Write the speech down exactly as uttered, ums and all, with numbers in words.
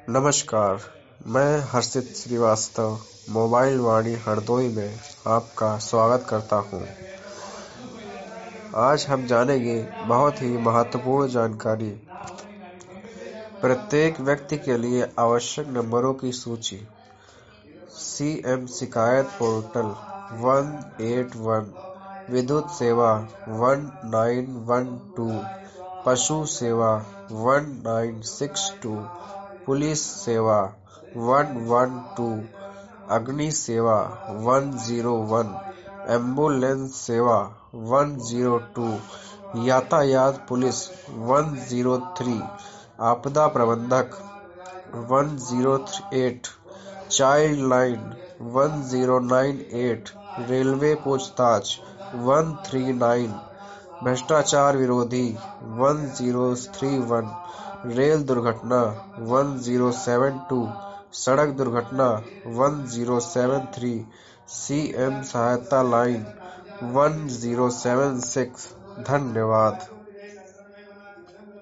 नमस्कार, मैं हर्षित श्रीवास्तव मोबाइल वाणी हरदोई में आपका स्वागत करता हूं। आज हम जानेंगे बहुत ही महत्वपूर्ण जानकारी। प्रत्येक व्यक्ति के लिए आवश्यक नंबरों की सूची। सीएम शिकायत पोर्टल वन एट वन, विद्युत सेवा वन नाइन वन टू, पशु सेवा वन नाइन सिक्स टू, पुलिस सेवा वन वन टू, अग्नि सेवा वन ज़ीरो वन, एम्बुलेंस सेवा वन ज़ीरो टू, यातायात पुलिस वन ज़ीरो थ्री, आपदा प्रबंधक one zero eight, child line one zero nine eight, railway पूछताछ वन थ्री नाइन, भ्रष्टाचार विरोधी one zero three one, rail दुर्घटना वन ज़ीरो सेवन टू, सड़क दुर्घटना one zero seven three, CM सहायता लाइन वन ज़ीरो सेवन सिक्स। धन्यवाद।